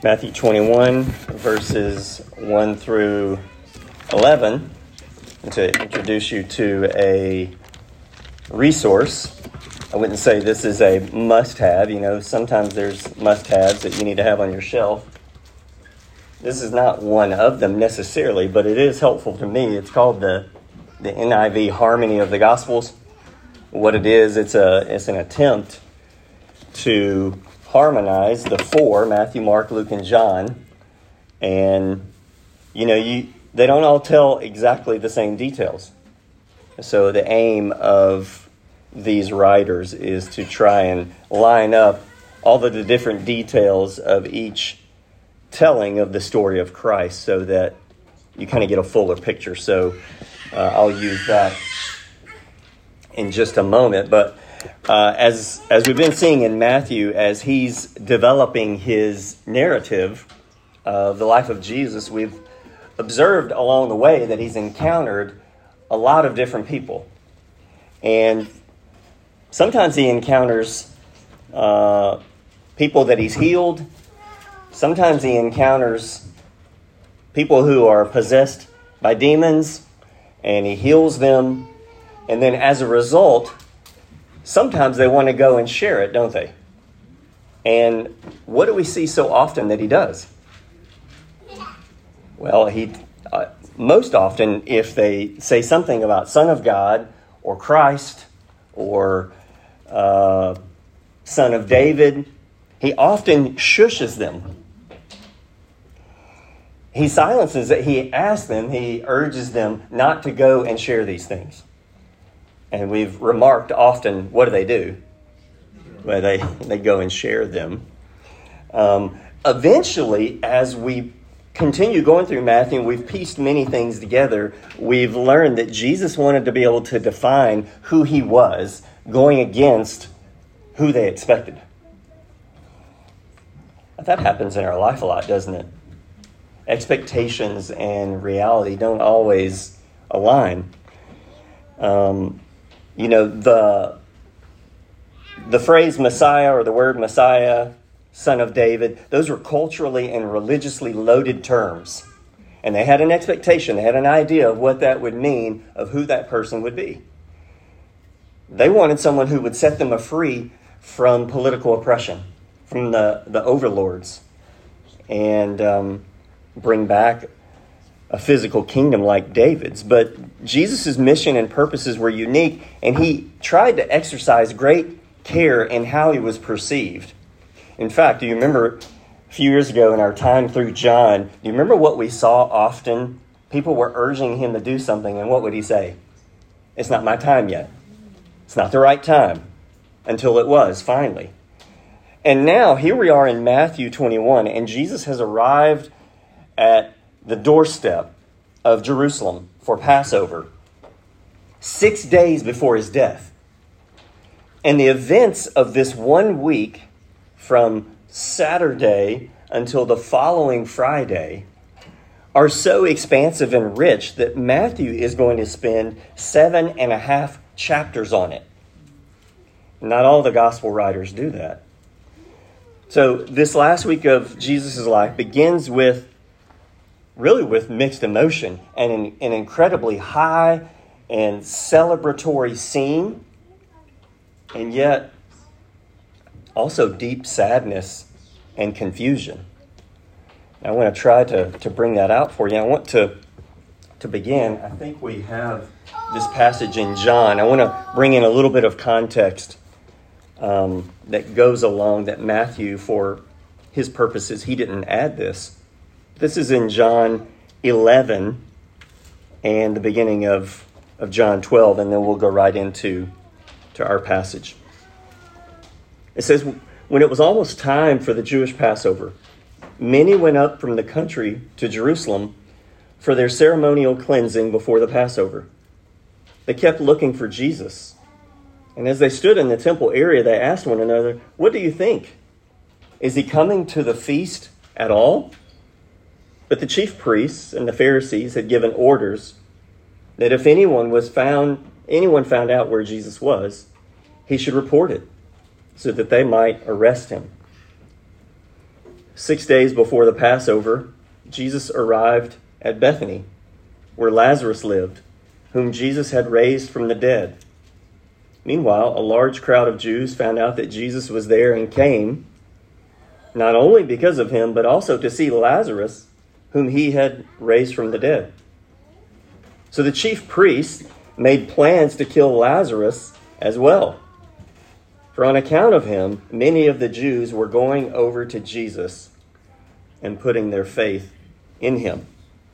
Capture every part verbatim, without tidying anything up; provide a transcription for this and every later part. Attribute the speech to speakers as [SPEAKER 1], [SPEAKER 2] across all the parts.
[SPEAKER 1] Matthew twenty-one, verses one through eleven, and to introduce you to a resource. I wouldn't say this is a must-have. You know, sometimes there's must-haves that you need to have on your shelf. This is not one of them necessarily, but it is helpful to me. It's called the the N I V Harmony of the Gospels. What it is, it's a it's an attempt to harmonize the four, Matthew, Mark, Luke, and John. And, you know, you they don't all tell exactly the same details. So the aim of these writers is to try and line up all of the different details of each telling of the story of Christ so that you kind of get a fuller picture. So uh, I'll use that in just a moment. But uh, as as we've been seeing in Matthew, as he's developing his narrative of the life of Jesus, we've observed along the way that he's encountered a lot of different people. And sometimes he encounters uh, people that he's healed. Sometimes he encounters people who are possessed by demons, and he heals them. And then as a result, sometimes they want to go and share it, don't they? And what do we see so often that he does? Well, he uh, most often, if they say something about Son of God or Christ or uh, Son of David, he often shushes them. He silences it. He asks them, he urges them not to go and share these things. And we've remarked often, what do they do? Well, they, they go and share them. Um, eventually, as we continue going through Matthew, and we've pieced many things together, we've learned that Jesus wanted to be able to define who he was, going against who they expected. That happens in our life a lot, doesn't it? Expectations and reality don't always align. Um, you know, the the phrase Messiah or the word Messiah, Son of David, those were culturally and religiously loaded terms. And they had an expectation, they had an idea of what that would mean, of who that person would be. They wanted someone who would set them free from political oppression, from the, the overlords, and um, bring back a physical kingdom like David's. But Jesus' mission and purposes were unique, and he tried to exercise great care in how he was perceived. In fact, do you remember a few years ago in our time through John, do you remember what we saw often? People were urging him to do something, and what would he say? It's not my time yet. It's not the right time. Until it was, finally. And now, here we are in Matthew twenty-one, and Jesus has arrived at the doorstep of Jerusalem for Passover, six days before his death. And the events of this one week, from Saturday until the following Friday, are so expansive and rich that Matthew is going to spend seven and a half chapters on it. Not all the gospel writers do that. So this last week of Jesus' life begins with, really with mixed emotion and an, an incredibly high and celebratory scene, and yet also deep sadness and confusion. I want to try to, to bring that out for you. I want to, to begin, I think we have this passage in John. I want to bring in a little bit of context um, that goes along that Matthew, for his purposes, he didn't add this. This is in John eleven and the beginning of, of John twelve, and then we'll go right into to our passage. It says, when it was almost time for the Jewish Passover, many went up from the country to Jerusalem for their ceremonial cleansing before the Passover. They kept looking for Jesus. And as they stood in the temple area, they asked one another, "What do you think? Is he coming to the feast at all?" But the chief priests and the Pharisees had given orders that if anyone was found, anyone found out where Jesus was, he should report it, so that they might arrest him. Six days before the Passover, Jesus arrived at Bethany, where Lazarus lived, whom Jesus had raised from the dead. Meanwhile, a large crowd of Jews found out that Jesus was there and came, not only because of him, but also to see Lazarus, whom he had raised from the dead. So the chief priests made plans to kill Lazarus as well. For on account of him, many of the Jews were going over to Jesus and putting their faith in him.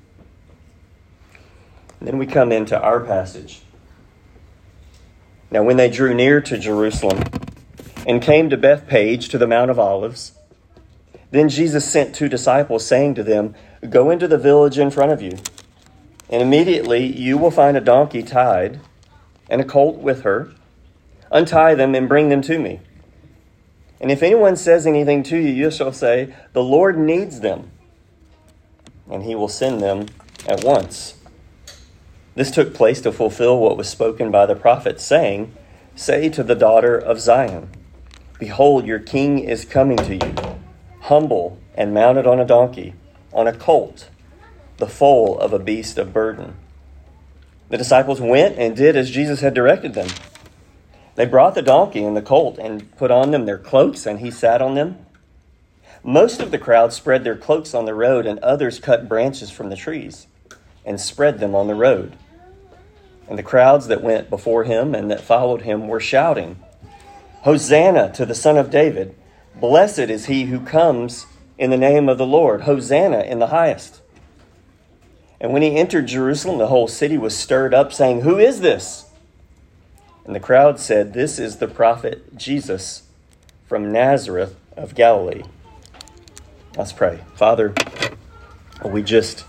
[SPEAKER 1] And then we come into our passage. Now, when they drew near to Jerusalem and came to Bethphage to the Mount of Olives, then Jesus sent two disciples, saying to them, "Go into the village in front of you, and immediately you will find a donkey tied and a colt with her. Untie them and bring them to me. And if anyone says anything to you, you shall say, 'The Lord needs them,' and he will send them at once." This took place to fulfill what was spoken by the prophet, saying, "Say to the daughter of Zion, Behold, your king is coming to you, humble and mounted on a donkey, on a colt, the foal of a beast of burden." The disciples went and did as Jesus had directed them. They brought the donkey and the colt and put on them their cloaks, and he sat on them. Most of the crowd spread their cloaks on the road, and others cut branches from the trees and spread them on the road. And the crowds that went before him and that followed him were shouting, "Hosanna to the Son of David! Blessed is he who comes in the name of the Lord! Hosanna in the highest!" And when he entered Jerusalem, the whole city was stirred up, saying, "Who is this?" And the crowd said, "This is the prophet Jesus from Nazareth of Galilee." Let's pray. Father, we just,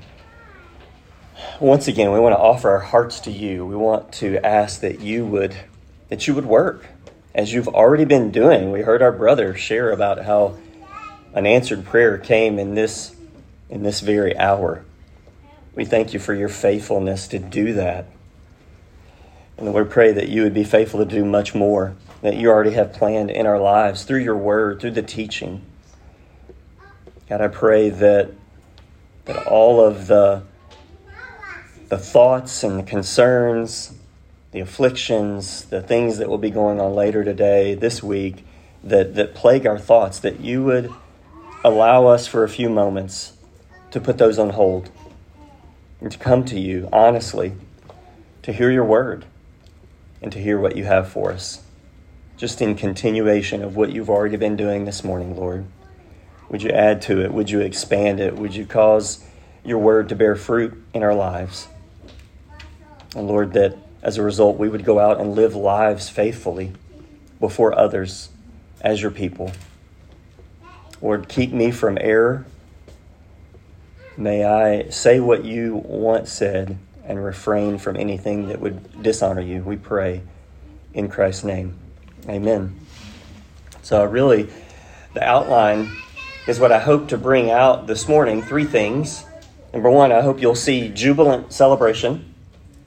[SPEAKER 1] once again, we want to offer our hearts to you. We want to ask that you would, that you would work as you've already been doing. We heard our brother share about how an answered prayer came in this, in this very hour. We thank you for your faithfulness to do that. And Lord, pray that you would be faithful to do much more that you already have planned in our lives through your word, through the teaching. God, I pray that that all of the, the thoughts and the concerns, the afflictions, the things that will be going on later today, this week, that, that plague our thoughts, that you would allow us for a few moments to put those on hold and to come to you honestly, to hear your word and to hear what you have for us. Just in continuation of what you've already been doing this morning, Lord. Would you add to it? Would you expand it? Would you cause your word to bear fruit in our lives? And Lord, that as a result, we would go out and live lives faithfully before others as your people. Lord, keep me from error. May I say what you once said and refrain from anything that would dishonor you. We pray in Christ's name. Amen. So really, the outline is what I hope to bring out this morning. Three things. Number one, I hope you'll see jubilant celebration.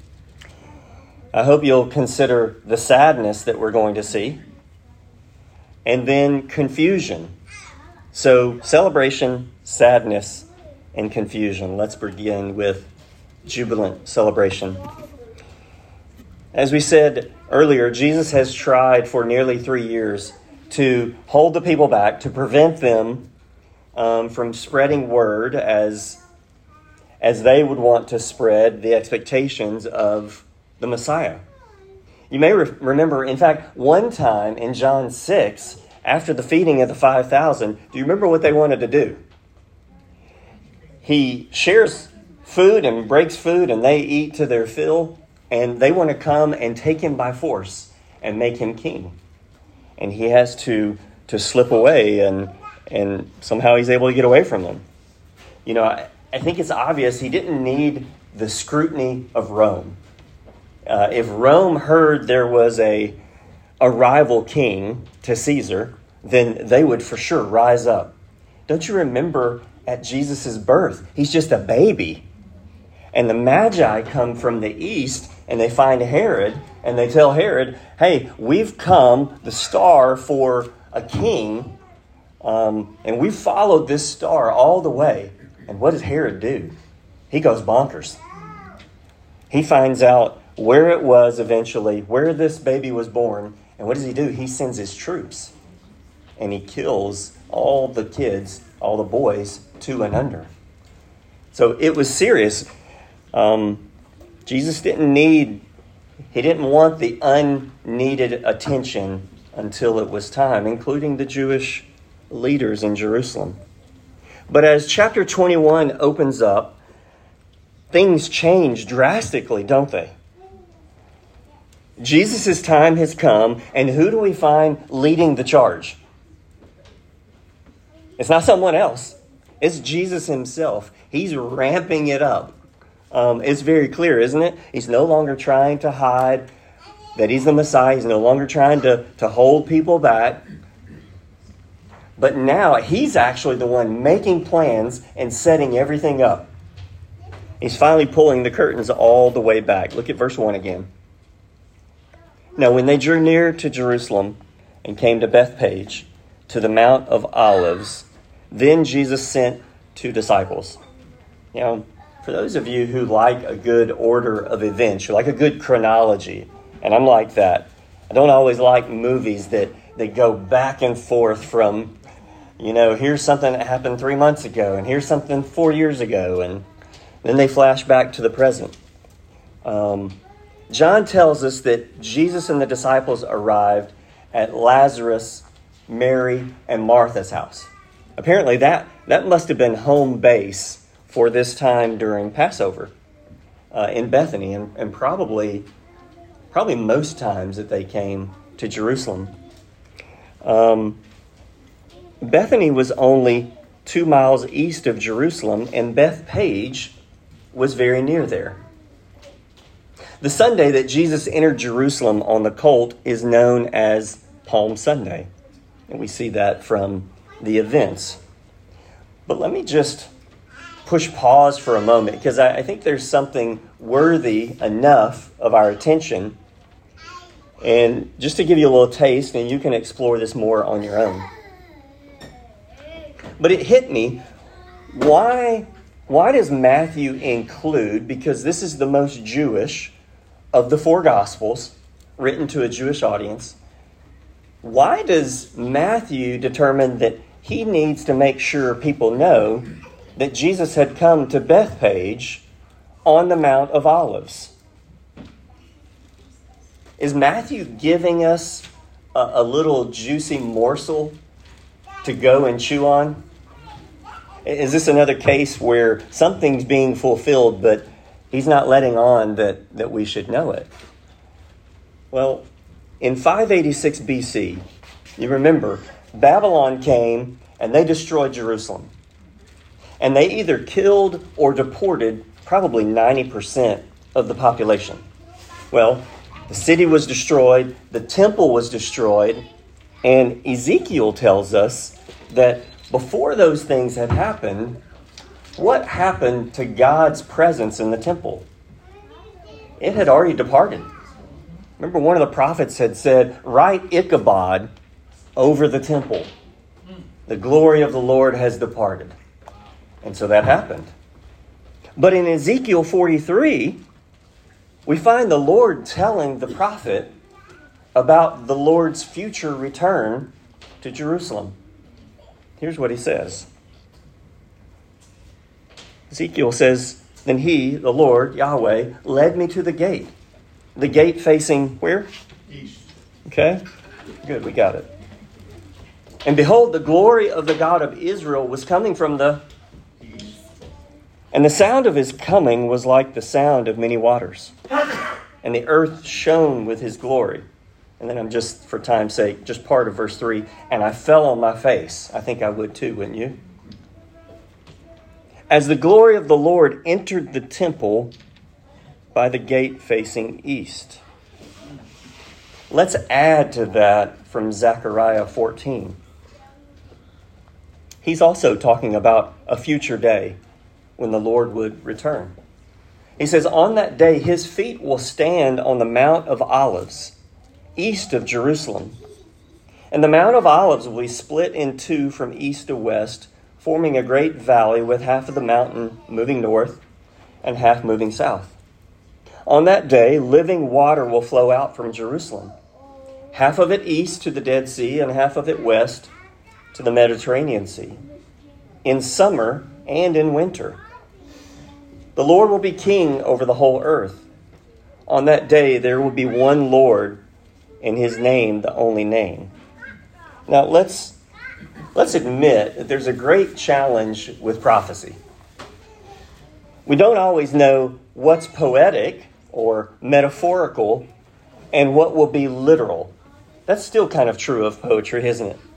[SPEAKER 1] I hope you'll consider the sadness that we're going to see. And then confusion. So celebration, sadness, and confusion. Let's begin with jubilant celebration. As we said earlier, Jesus has tried for nearly three years to hold the people back, to prevent them um, from spreading word as, as they would want to spread the expectations of the Messiah. You may re- remember, in fact, one time in John six, after the feeding of the five thousand, do you remember what they wanted to do? He shares food and breaks food, and they eat to their fill, and they want to come and take him by force and make him king. And he has to to slip away, and and somehow he's able to get away from them. You know, I, I think it's obvious he didn't need the scrutiny of Rome. Uh, if Rome heard there was a, a rival king to Caesar, then they would for sure rise up. Don't you remember at Jesus' birth, he's just a baby. And the Magi come from the east, and they find Herod, and they tell Herod, hey, we've come, the star for a king, Um, and we followed this star all the way. And what does Herod do? He goes bonkers. He finds out where it was eventually, where this baby was born. And what does he do? He sends his troops. And he kills all the kids, all the boys, two and under. So it was serious. Um, Jesus didn't need, he didn't want the unneeded attention until it was time, including the Jewish leaders in Jerusalem. But as chapter twenty-one opens up, things change drastically, don't they? Jesus' time has come, and who do we find leading the charge? It's not someone else. It's Jesus himself. He's ramping it up. Um, it's very clear, isn't it? He's no longer trying to hide that he's the Messiah. He's no longer trying to, to hold people back. But now he's actually the one making plans and setting everything up. He's finally pulling the curtains all the way back. Look at verse one again. Now, when they drew near to Jerusalem and came to Bethphage, to the Mount of Olives, then Jesus sent two disciples. You know, for those of you who like a good order of events, you like a good chronology, and I'm like that. I don't always like movies that, that go back and forth from, you know, here's something that happened three months ago, and here's something four years ago, and then they flash back to the present. Um, John tells us that Jesus and the disciples arrived at Lazarus, Mary, and Martha's house. Apparently that, that must have been home base for this time during Passover uh, in Bethany, and, and probably probably most times that they came to Jerusalem. Um, Bethany was only two miles east of Jerusalem, and Bethphage was very near there. The Sunday that Jesus entered Jerusalem on the colt is known as Palm Sunday, and we see that from the events. But let me just push pause for a moment, because I, I think there's something worthy enough of our attention. And just to give you a little taste, and you can explore this more on your own. But it hit me, why, why does Matthew include, because this is the most Jewish of the four Gospels, written to a Jewish audience, why does Matthew determine that he needs to make sure people know that Jesus had come to Bethphage on the Mount of Olives? Is Matthew giving us a, a little juicy morsel to go and chew on? Is this another case where something's being fulfilled, but he's not letting on that, that we should know it? Well, in five eighty-six B C, you remember, Babylon came and they destroyed Jerusalem. And they either killed or deported probably ninety percent of the population. Well, the city was destroyed, the temple was destroyed, and Ezekiel tells us that before those things had happened, what happened to God's presence in the temple? It had already departed. Remember, one of the prophets had said, "Write Ichabod over the temple. The glory of the Lord has departed." And so that happened. But in Ezekiel forty-three, we find the Lord telling the prophet about the Lord's future return to Jerusalem. Here's what he says. Ezekiel says, "Then he, the Lord, Yahweh, led me to the gate." The gate facing where?
[SPEAKER 2] East.
[SPEAKER 1] Okay, good, we got it. "And behold, the glory of the God of Israel was coming from the
[SPEAKER 2] East.
[SPEAKER 1] And the sound of his coming was like the sound of many waters. And the earth shone with his glory." And then I'm just, for time's sake, just part of verse three. "And I fell on my face." I think I would too, wouldn't you? "As the glory of the Lord entered the temple by the gate facing east." Let's add to that from Zechariah fourteen. He's also talking about a future day when the Lord would return. He says, "On that day his feet will stand on the Mount of Olives, east of Jerusalem. And the Mount of Olives will be split in two from east to west, forming a great valley with half of the mountain moving north and half moving south. On that day, living water will flow out from Jerusalem, half of it east to the Dead Sea and half of it west to the Mediterranean Sea, in summer and in winter. The Lord will be king over the whole earth. On that day, there will be one Lord, and his name the only name. Now, let's let's admit that there's a great challenge with prophecy. We don't always know what's poetic or metaphorical and what will be literal. That's still kind of true of poetry, isn't it?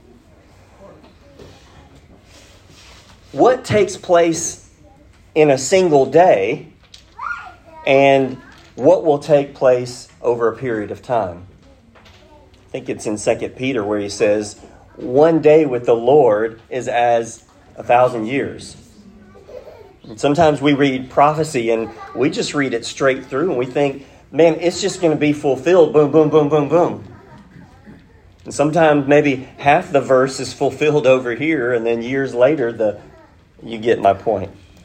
[SPEAKER 1] What takes place in a single day and what will take place over a period of time? I think it's in Second Peter where he says, one day with the Lord is as a thousand years. And sometimes we read prophecy and we just read it straight through and we think, man, it's just going to be fulfilled. Boom, boom, boom, boom, boom. And sometimes maybe half the verse is fulfilled over here and then years later, the you get my point.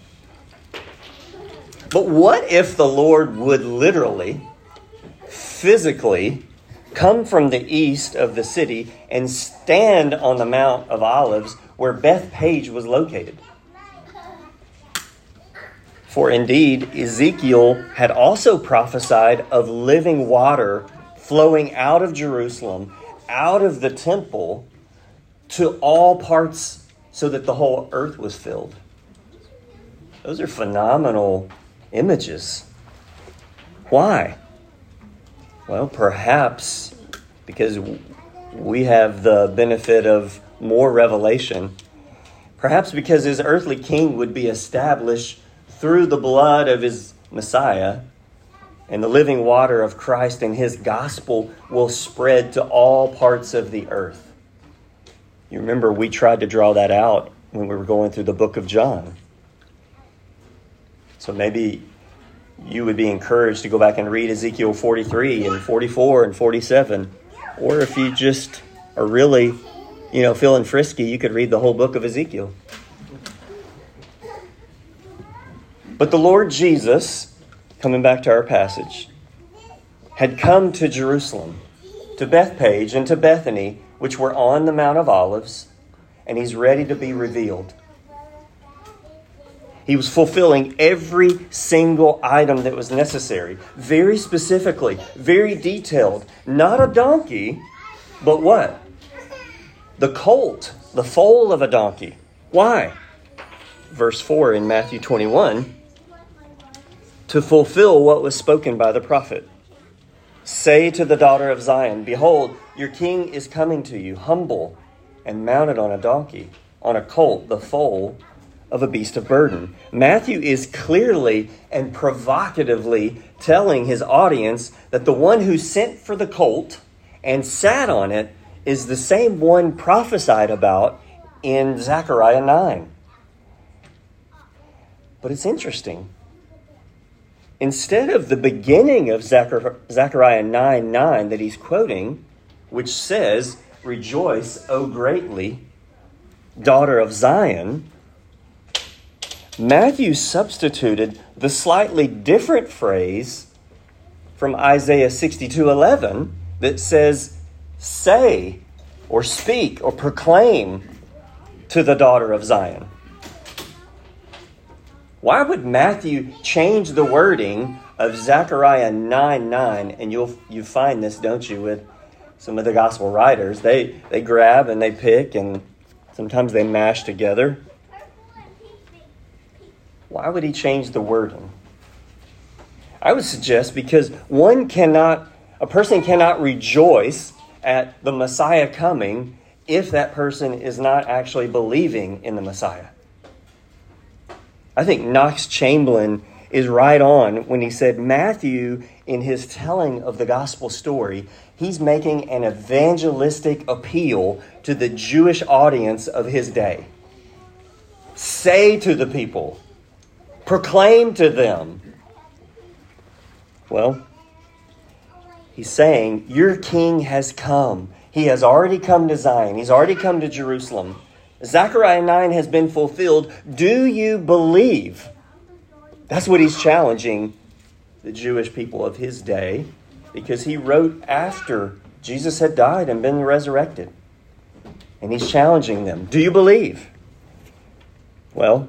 [SPEAKER 1] But what if the Lord would literally, physically, come from the east of the city and stand on the Mount of Olives where Bethpage was located? For indeed, Ezekiel had also prophesied of living water flowing out of Jerusalem, out of the temple, to all parts so that the whole earth was filled. Those are phenomenal images. Why? Well, perhaps because we have the benefit of more revelation. Perhaps because his earthly king would be established through the blood of his Messiah, and the living water of Christ and his gospel will spread to all parts of the earth. You remember we tried to draw that out when we were going through the book of John. So maybe you would be encouraged to go back and read Ezekiel forty-three and forty-four and forty-seven. Or if you just are really, you know, feeling frisky, you could read the whole book of Ezekiel. But the Lord Jesus, coming back to our passage, had come to Jerusalem, to Bethpage and to Bethany, which were on the Mount of Olives, and he's ready to be revealed. He was fulfilling every single item that was necessary, very specifically, very detailed. Not a donkey, but what? The colt, the foal of a donkey. Why? Verse four in Matthew twenty-one, to fulfill what was spoken by the prophet. Say to the daughter of Zion, behold, your king is coming to you, humble and mounted on a donkey, on a colt, the foal of a beast of burden. Matthew is clearly and provocatively telling his audience that the one who sent for the colt and sat on it is the same one prophesied about in Zechariah nine. But it's interesting. Instead of the beginning of Zechariah nine nine that he's quoting, which says, rejoice, O greatly, daughter of Zion, Matthew substituted the slightly different phrase from Isaiah sixty-two eleven that says, say or speak or proclaim to the daughter of Zion. Why would Matthew change the wording of Zechariah nine nine? And you'll you find this, don't you, with some of the gospel writers. They, they grab and they pick and sometimes they mash together. Why would he change the wording? I would suggest because one cannot, a person cannot rejoice at the Messiah coming if that person is not actually believing in the Messiah. I think Knox Chamberlain is right on when he said Matthew, in his telling of the gospel story, he's making an evangelistic appeal to the Jewish audience of his day. Say to the people, proclaim to them. Well, he's saying, your king has come. He has already come to Zion. He's already come to Jerusalem. Zechariah nine has been fulfilled. Do you believe? That's what he's challenging the Jewish people of his day, because he wrote after Jesus had died and been resurrected. And he's challenging them. Do you believe? Well,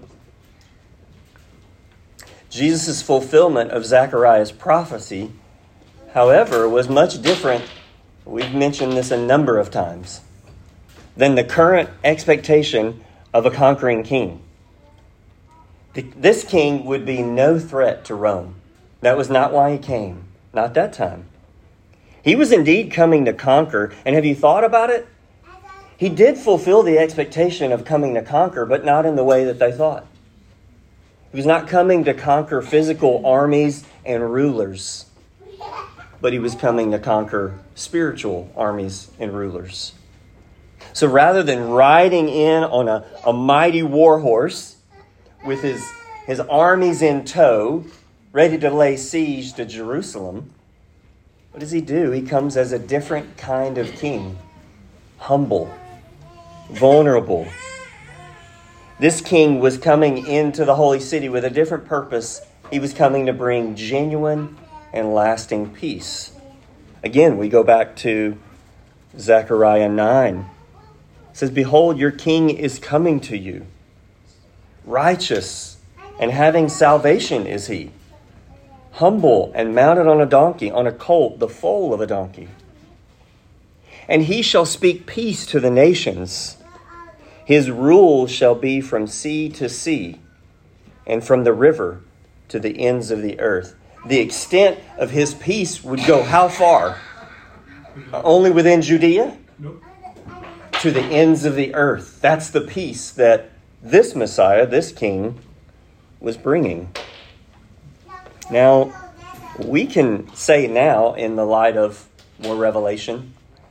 [SPEAKER 1] Jesus' fulfillment of Zechariah's prophecy, however, was much different. We've mentioned this a number of times, than the current expectation of a conquering king. This king would be no threat to Rome. That was not why he came. Not that time. He was indeed coming to conquer. And have you thought about it? He did fulfill the expectation of coming to conquer, but not in the way that they thought. He was not coming to conquer physical armies and rulers, but he was coming to conquer spiritual armies and rulers. So rather than riding in on a, a mighty war horse with his, his armies in tow, ready to lay siege to Jerusalem, what does he do? He comes as a different kind of king. Humble, vulnerable. This king was coming into the holy city with a different purpose. He was coming to bring genuine and lasting peace. Again, we go back to Zechariah nine. It says, "Behold, your king is coming to you. Righteous and having salvation is he. Humble and mounted on a donkey, on a colt, the foal of a donkey. And he shall speak peace to the nations. His rule shall be from sea to sea, and from the river to the ends of the earth." The extent of his peace would go how far? Only within Judea?
[SPEAKER 2] Nope.
[SPEAKER 1] To the ends of the earth. That's the peace that this Messiah, this king, was bringing. Now, we can say now, in the light of more revelation,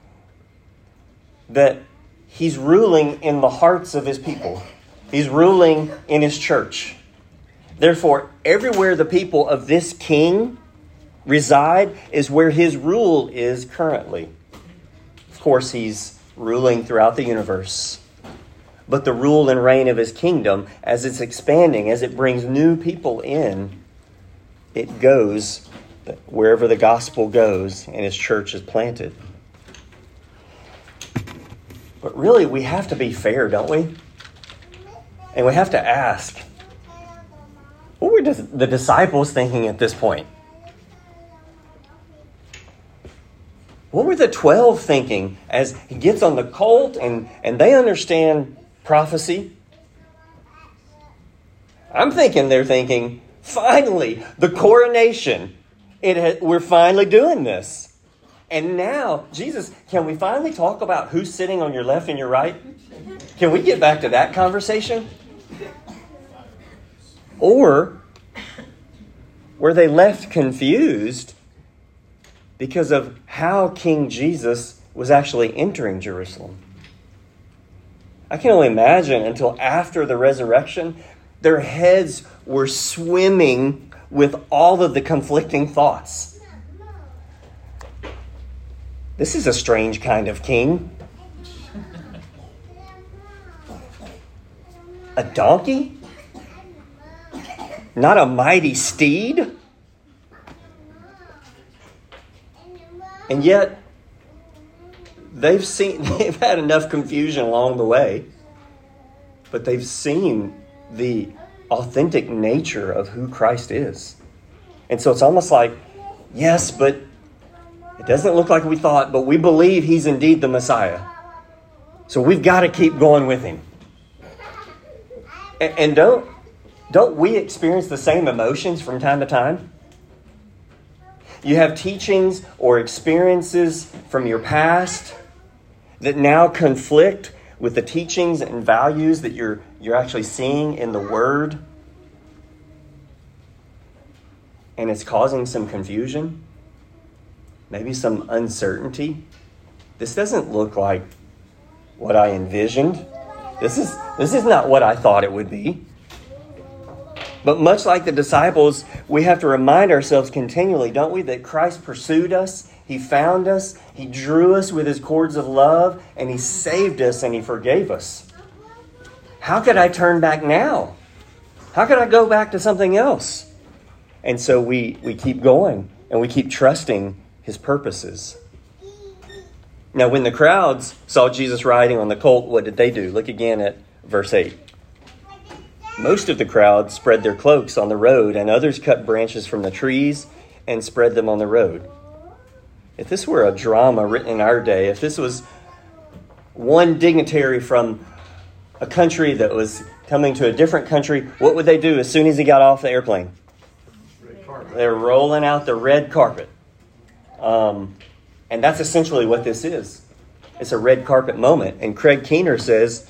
[SPEAKER 1] that he's ruling in the hearts of his people. He's ruling in his church. Therefore, everywhere the people of this king reside is where his rule is currently. Of course, he's ruling throughout the universe. But the rule and reign of his kingdom, as it's expanding, as it brings new people in, it goes wherever the gospel goes and his church is planted. But really, we have to be fair, don't we? And we have to ask, what were the disciples thinking at this point? What were the twelve thinking as he gets on the colt and, and they understand prophecy? I'm thinking they're thinking, finally, the coronation. It ha- we're finally doing this. And now, Jesus, can we finally talk about who's sitting on your left and your right? Can we get back to that conversation? Or were they left confused because of how King Jesus was actually entering Jerusalem? I can only imagine until after the resurrection, their heads were swimming with all of the conflicting thoughts. This is a strange kind of king. A donkey? Not a mighty steed? And yet, they've seen, they've had enough confusion along the way, but they've seen the authentic nature of who Christ is. And so it's almost like, yes, but it doesn't look like we thought, but we believe he's indeed the Messiah. So we've got to keep going with him. And, and don't, don't we experience the same emotions from time to time? You have teachings or experiences from your past that now conflict with the teachings and values that you're you're actually seeing in the Word. And it's causing some confusion, maybe some uncertainty. This doesn't look like what I envisioned. This is this is not what I thought it would be. But much like the disciples, we have to remind ourselves continually, don't we, that Christ pursued us He found us, He drew us with His cords of love, and He saved us and He forgave us. How could I turn back now? How could I go back to something else? And so we, we keep going and we keep trusting His purposes. Now, when the crowds saw Jesus riding on the colt, what did they do? Look again at verse eight. Most of the crowd spread their cloaks on the road, and others cut branches from the trees and spread them on the road. If this were a drama written in our day, if this was one dignitary from a country that was coming to a different country, what would they do as soon as he got off the airplane? They're rolling out the red carpet. Um, and that's essentially what this is. It's a red carpet moment. And Craig Keener says,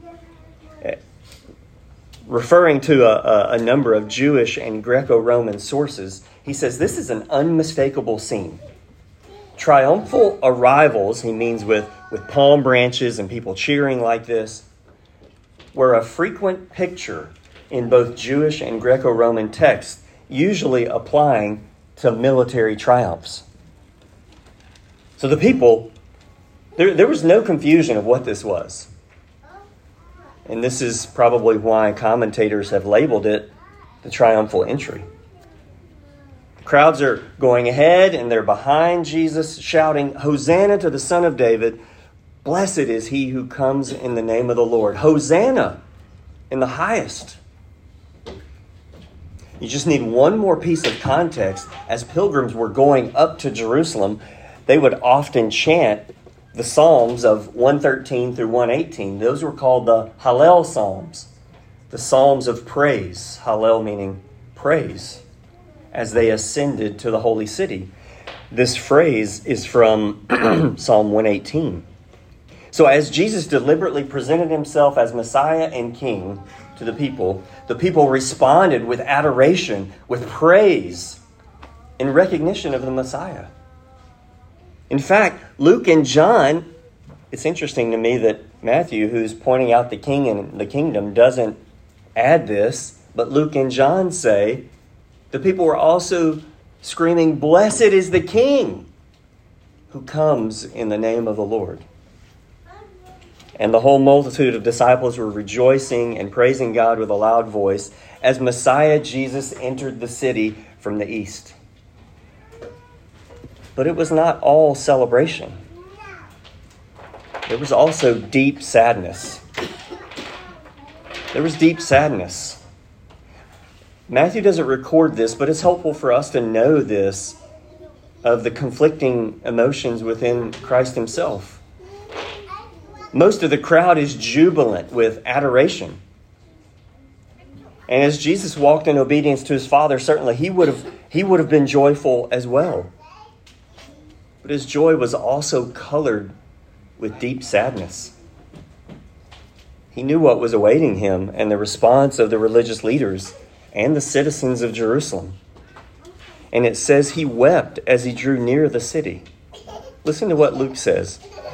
[SPEAKER 1] referring to a, a number of Jewish and Greco-Roman sources, he says this is an unmistakable scene. Triumphal arrivals, he means with, with palm branches and people cheering like this, were a frequent picture in both Jewish and Greco-Roman texts, usually applying to military triumphs. So the people, there, there was no confusion of what this was. And this is probably why commentators have labeled it the triumphal entry. The crowds are going ahead and they're behind Jesus, shouting, "Hosanna to the Son of David. Blessed is he who comes in the name of the Lord. Hosanna in the highest." You just need one more piece of context. As pilgrims were going up to Jerusalem, they would often chant the Psalms of one thirteen through one eighteen. Those were called the Hallel Psalms, the Psalms of praise. Hallel meaning praise, as they ascended to the holy city. This phrase is from Psalm one eighteen. So as Jesus deliberately presented himself as Messiah and King to the people, the people responded with adoration, with praise, in recognition of the Messiah. In fact, Luke and John, it's interesting to me that Matthew, who's pointing out the king and the kingdom, doesn't add this, but Luke and John say the people were also screaming, "Blessed is the King who comes in the name of the Lord." And the whole multitude of disciples were rejoicing and praising God with a loud voice as Messiah Jesus entered the city from the east. But it was not all celebration. There was also deep sadness. There was deep sadness. Matthew doesn't record this, but it's helpful for us to know this of the conflicting emotions within Christ himself. Most of the crowd is jubilant with adoration. And as Jesus walked in obedience to his Father, certainly he would have he would have been joyful as well. But his joy was also colored with deep sadness. He knew what was awaiting him and the response of the religious leaders and the citizens of Jerusalem. And it says he wept as he drew near the city. Listen to what Luke says.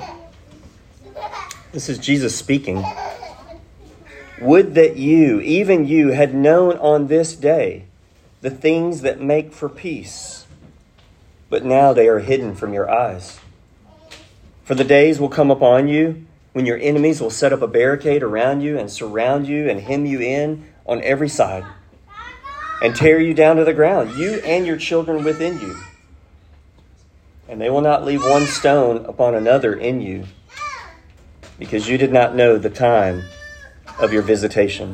[SPEAKER 1] This is Jesus speaking. "Would that you, even you, had known on this day the things that make for peace, but now they are hidden from your eyes. For the days will come upon you when your enemies will set up a barricade around you and surround you and hem you in on every side and tear you down to the ground, you and your children within you. And they will not leave one stone upon another in you, because you did not know the time of your visitation."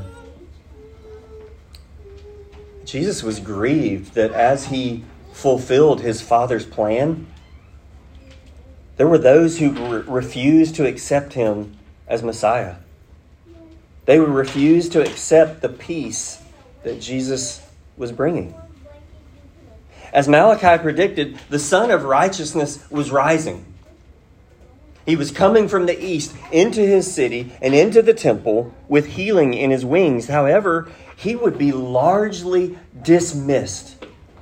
[SPEAKER 1] Jesus was grieved that as he fulfilled his Father's plan, there were those who re- refused to accept him as Messiah. They would refuse to accept the peace that Jesus was bringing. As Malachi predicted, the Son of Righteousness was rising. He was coming from the east into his city and into the temple with healing in his wings. However, he would be largely dismissed.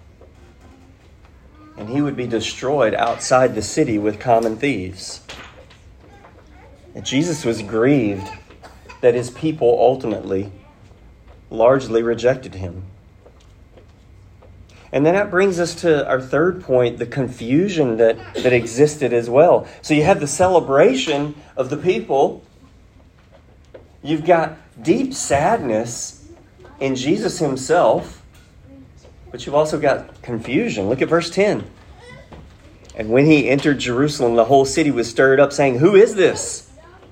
[SPEAKER 1] And he would be destroyed outside the city with common thieves. And Jesus was grieved that his people ultimately largely rejected him. And then that brings us to our third point, the confusion that, that existed as well. So you have the celebration of the people. You've got deep sadness in Jesus himself. But you've also got confusion. Look at verse ten. And when he entered Jerusalem, the whole city was stirred up, saying, "Who is this?"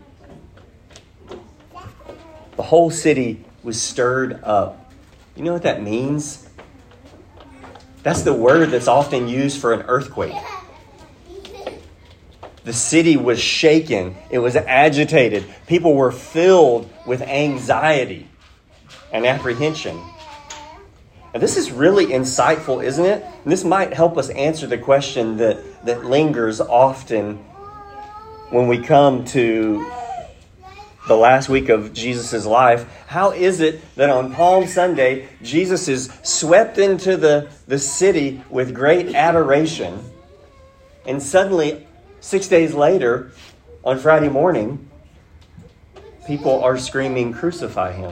[SPEAKER 1] The whole city was stirred up. You know what that means? That's the word that's often used for an earthquake. The city was shaken. It was agitated. People were filled with anxiety and apprehension. And this is really insightful, isn't it? And this might help us answer the question that, that lingers often when we come to the last week of Jesus' life. How is it that on Palm Sunday, Jesus is swept into the, the city with great adoration, and suddenly, six days later, on Friday morning, people are screaming, "Crucify him"?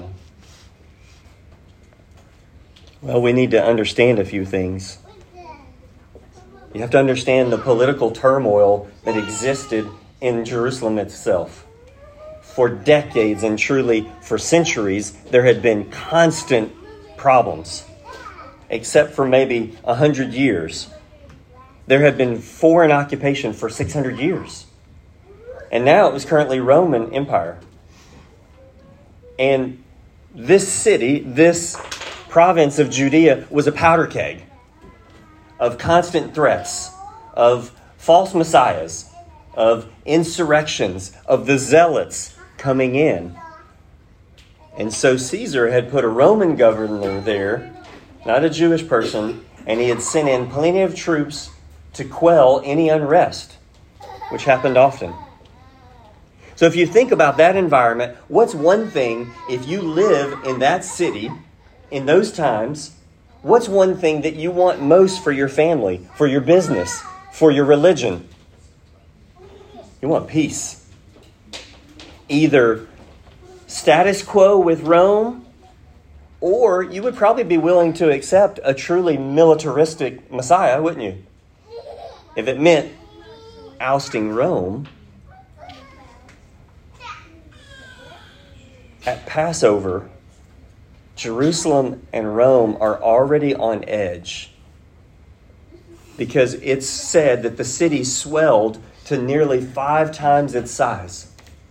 [SPEAKER 1] Well, we need to understand a few things. You have to understand the political turmoil that existed in Jerusalem itself. For decades and truly for centuries, there had been constant problems, except for maybe a hundred years. There had been foreign occupation for six hundred years. And now it was currently Roman Empire. And this city, this province of Judea, was a powder keg of constant threats, of false messiahs, of insurrections, of the zealots coming in. And so Caesar had put a Roman governor there, not a Jewish person, and he had sent in plenty of troops to quell any unrest, which happened often. So if you think about that environment, what's one thing, if you live in that city in those times, what's one thing that you want most for your family, for your business, for your religion? You want peace. Either status quo with Rome, or you would probably be willing to accept a truly militaristic Messiah, wouldn't you? If it meant ousting Rome. At Passover, Jerusalem and Rome are already on edge, because it's said that the city swelled to nearly five times its size.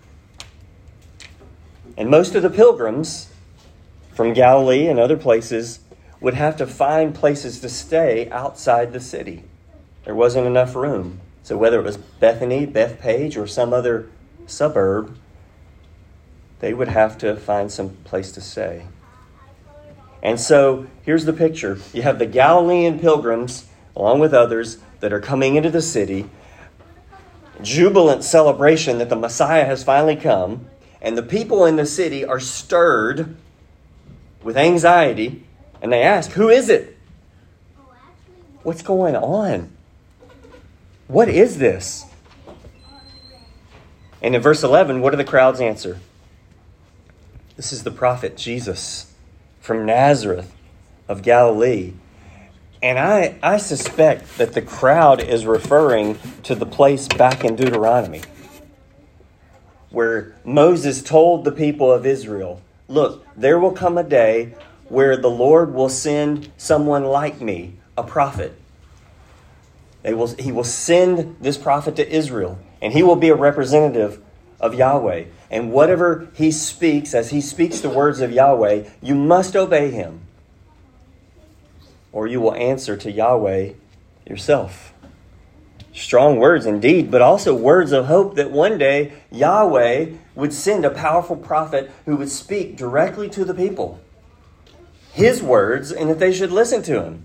[SPEAKER 1] And most of the pilgrims from Galilee and other places would have to find places to stay outside the city. There wasn't enough room. So whether it was Bethany, Bethpage, or some other suburb, they would have to find some place to stay. And so here's the picture. You have the Galilean pilgrims, along with others, that are coming into the city. Jubilant celebration that the Messiah has finally come. And the people in the city are stirred with anxiety. And they ask, "Who is it? What's going on? What is this?" And in verse eleven, what do the crowds answer? "This is the prophet Jesus from Nazareth of Galilee." And I, I suspect that the crowd is referring to the place back in Deuteronomy, where Moses told the people of Israel, "Look, there will come a day where the Lord will send someone like me, a prophet. They will, he will send this prophet to Israel, and he will be a representative of Yahweh. And whatever he speaks, as he speaks the words of Yahweh, you must obey him, or you will answer to Yahweh yourself." Strong words indeed, but also words of hope that one day Yahweh would send a powerful prophet who would speak directly to the people, his words, and that they should listen to him.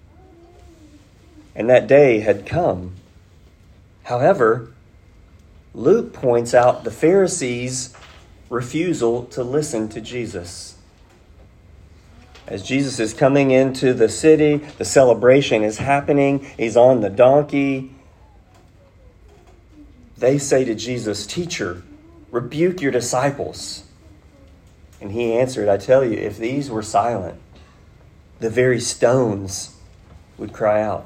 [SPEAKER 1] And that day had come. However, Luke points out the Pharisees' refusal to listen to Jesus. As Jesus is coming into the city, the celebration is happening. He's on the donkey. They say to Jesus, "Teacher, rebuke your disciples." And he answered, "I tell you, if these were silent, the very stones would cry out.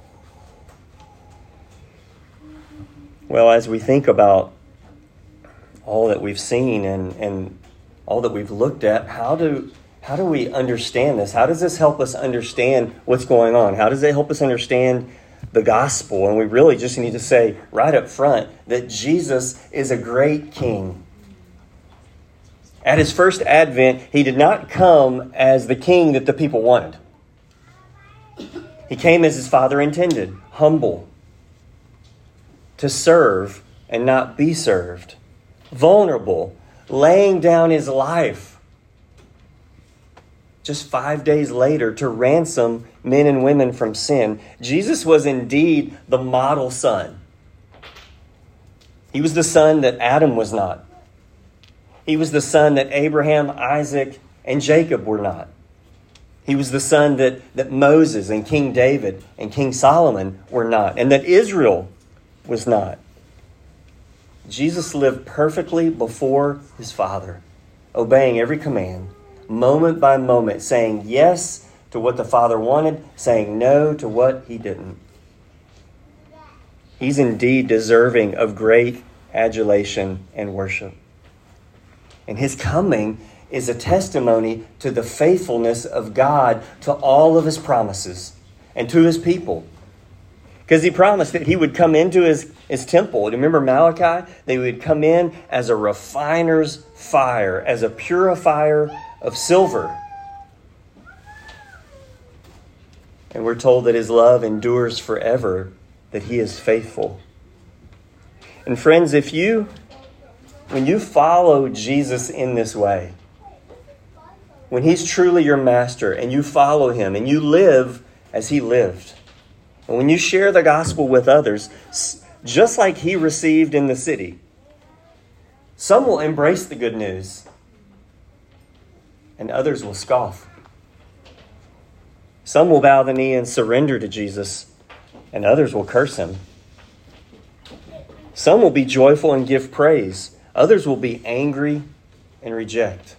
[SPEAKER 1] Well, as we think about all that we've seen and, and all that we've looked at, how do how do we understand this? How does this help us understand what's going on? How does it help us understand the gospel? And we really just need to say right up front that Jesus is a great king. At his first advent, he did not come as the king that the people wanted. He came as his Father intended, humble, to serve and not be served, vulnerable, laying down his life just five days later to ransom men and women from sin. Jesus was indeed the model son. He was the son that Adam was not. He was the son that Abraham, Isaac, and Jacob were not. He was the son that, that Moses and King David and King Solomon were not, and that Israel was not. Jesus lived perfectly before his Father, obeying every command, moment by moment, saying yes to what the Father wanted, saying no to what he didn't. He's indeed deserving of great adulation and worship. And his coming is a testimony to the faithfulness of God to all of his promises and to his people. Because he promised that he would come into his, his temple. Remember Malachi? They would come in as a refiner's fire, as a purifier of silver. And we're told that his love endures forever, that he is faithful. And friends, if you, when you follow Jesus in this way, when he's truly your master and you follow him and you live as he lived, and when you share the gospel with others, just like he received in the city, some will embrace the good news and others will scoff. Some will bow the knee and surrender to Jesus, and others will curse him. Some will be joyful and give praise. Others will be angry and reject.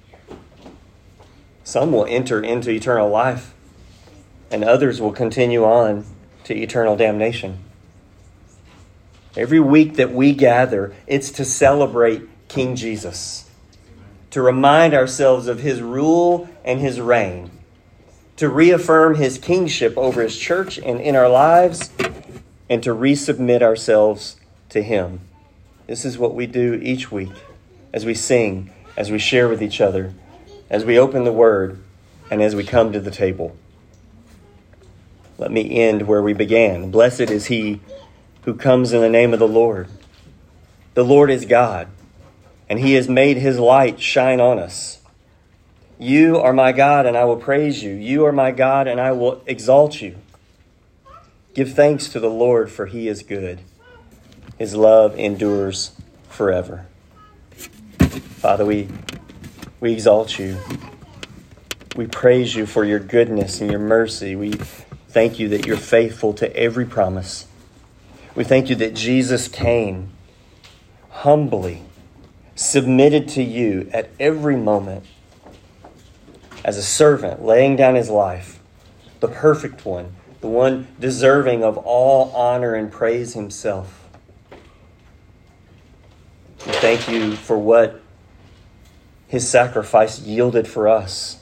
[SPEAKER 1] Some will enter into eternal life, and others will continue on to eternal damnation. Every week that we gather, it's to celebrate King Jesus, to remind ourselves of his rule and his reign, to reaffirm his kingship over his church and in our lives, and to resubmit ourselves to him. This is what we do each week as we sing, as we share with each other, as we open the Word, and as we come to the table. Let me end where we began. Blessed is he who comes in the name of the Lord. The Lord is God, and he has made his light shine on us. You are my God, and I will praise you. You are my God, and I will exalt you. Give thanks to the Lord, for he is good. His love endures forever. Father, we, we exalt you. We praise you for your goodness and your mercy. We thank you that you're faithful to every promise. We thank you that Jesus came humbly, submitted to you at every moment as a servant, laying down his life, the perfect one, the one deserving of all honor and praise himself. We thank you for what his sacrifice yielded for us.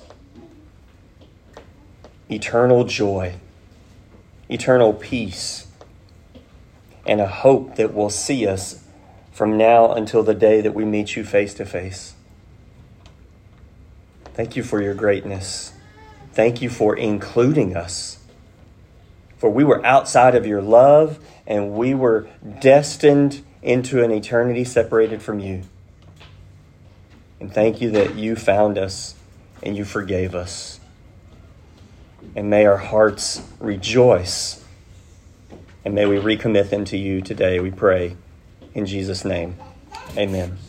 [SPEAKER 1] Eternal joy, eternal peace, and a hope that will see us from now until the day that we meet you face to face. Thank you for your greatness. Thank you for including us. For we were outside of your love, and we were destined into an eternity separated from you. And thank you that you found us and you forgave us. And may our hearts rejoice. And may we recommit them to you today, we pray. In Jesus' name, amen.